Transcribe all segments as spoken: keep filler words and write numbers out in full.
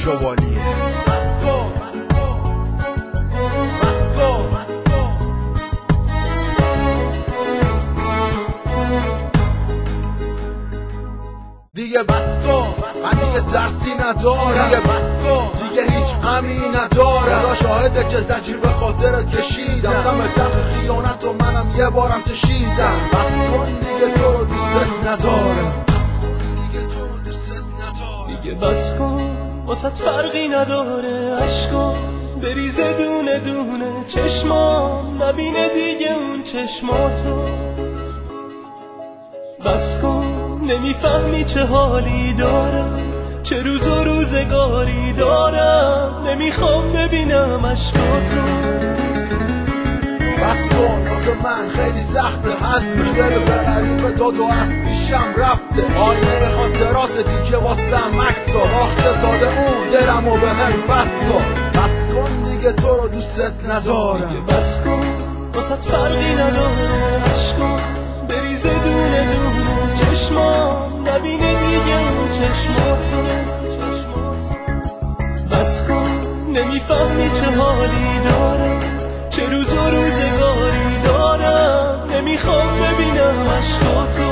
شوالیه. دیگه بس کن، من دیگه ترسی ندارم، دیگه بس کن، دیگه هیچ غمی ندارم. خدا شاهده که زجیر به خاطر کشیدم، دم تلخ خیانت و منم یه بارم کشیدم. بس کن دیگه تو رو دوست ندارم، بس کن دیگه تو رو دوست ندارم. دیگه بس کن واسط فرقی نداره، عشقا بریزه دونه دونه، چشمام نبینه دیگه اون چشماتو. بس کن نمیفهمی چه حالی دارم، چه روز و روزگاری دارم، نمیخوام ببینم عشقاتو. بس کن واسه من خیلی سخته، حسمش دل به غریب داد و از پیشم رفته. آینه خاطرات دیگه واسه مکسا، آخ ساده اون دلمو به هم بسا. بس کن دیگه تو رو دوست ندارم، دیگه بس کن واسط فرقی نداره، عشقا بریزه دونه دونه، چشمام نبینه دیگه اون چشماتو. بس کن نمیفهمی چه حالی دارم، چه روز و روزگاری دارم، نمیخوام ببینم عشقاتو.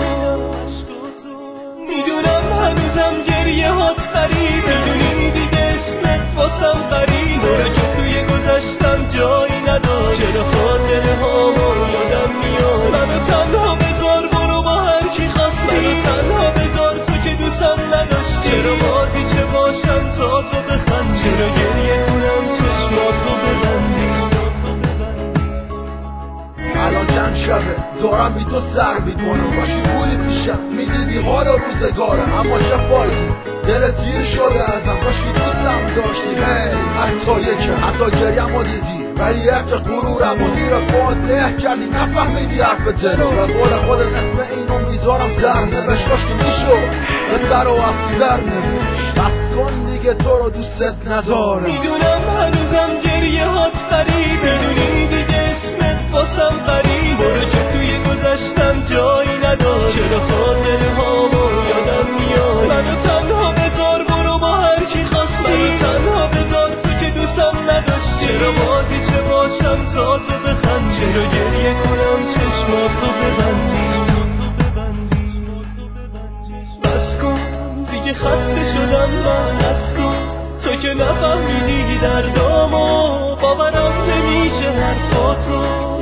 میدونم هنوزم گریه هات فریبه، میدونی دیگه اسمت واسم غریبه، برو که توی گذشتم جایی نداره، چرا خاطره هامو یادم میاد. منو تنها بذار برو با هر کی خواستی، منو تنها بذار تو که دوستم نداشت. چرا بازی چه باشم تا تو بخند، چرا گریه کنم چشماتو ببندی. الان چند شبه دارم بی تو سر میکنم، باشی پولی پیشم میدیدی حال روزگارم، اما چه فایده دل تیر شده ازم، کاش که دوستم داشتی. هی حتی یکم حتی گریم و دیدی، ولی افت غرورم و زیر پاد له کردی، نفهمیدی حرف دلو. به قول خودت اسم اینو میذارم زر نوشت، کاش که میشد به سر و از سر نوشت. بس کن دیگه تو رو دوست ندارم، میدونم هنوزم گریه هات فریبه، میدونی دیگه اسمت واسم غریبه، برو که توی گذشتم جایی نداره، چرا خاطره هامو یادم میاد. منو تنها بذار برو با هر کی خواستی، منو تنها بذار تو که دوستم نداشت. چرا بازی چه باشم تا تو بخند، چرا گریه کنم چشماتو ببندی. بس کن دیگه خسته شدم من از تو، تو که نفهمیدی دردامو، باورم نمیشه حرفاتو.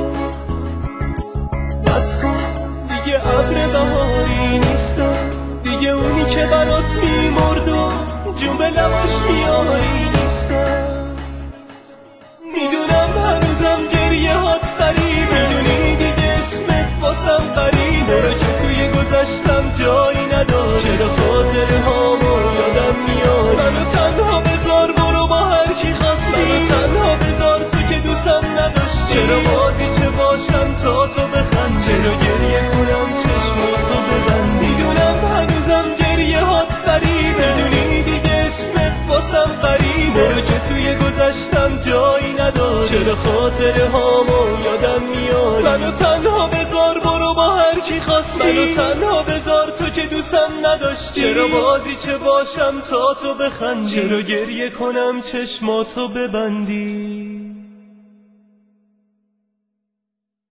بس کن دیگه ابر بهاری نیستم، دیگه اونی که برات میمرد و جون به لباش میاری نیستم. میدونم هنوزم گریه هات فریبه، میدونی دیگه اسمت واسم غریبه، برو که توی گذشتم جایی نداره، چرا خاطره هامو یادم میاد. منو تنها بذار برو با هر کی خواستی، منو تنها بذار تو که دوستم نداشت. چرا بازی چه باشم تا تو بخند، چرا گریه کنم چشماتو ببند. میدونم هنوزم گریه هات فریبه، میدونی دیگه اسمت واسم غریبه، برو که توی گذشتم جایی نداره، چرا خاطره هامو یادم میاد. منو تنها بذار برو با هر کی خواستی، منو تنها بذار تو که دوستم نداشتی. چرا بازی چه باشم تا تو بخندی، چرا گریه کنم چشماتو ببندی.